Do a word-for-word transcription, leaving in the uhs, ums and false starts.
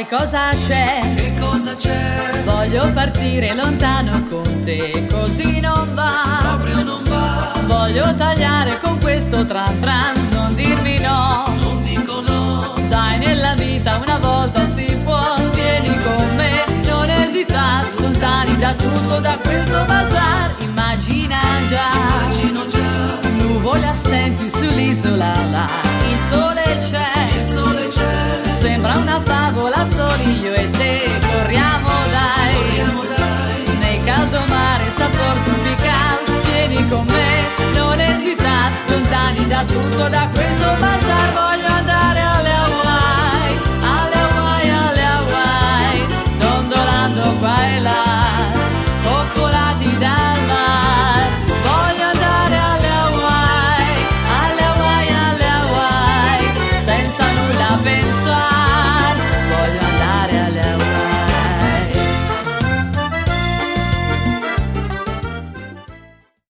sai cosa c'è? Che cosa c'è? Voglio partire lontano con te, così non va. Proprio non va. Voglio tagliare con questo tran tran, non dirmi no. Non dico no. Dai, nella vita una volta si può, vieni con me, non esitare, lontani da tutto, da questo bazar. Immagina già, Immagino già. nuvole assenti sull'isola là, il sole c'è, Il sole c'è. sembra una favola, solo io e te, corriamo dai, Corriamo dai. nel caldo mare, sapor tropical, vieni con me, non esitare, lontani da tutto, da questo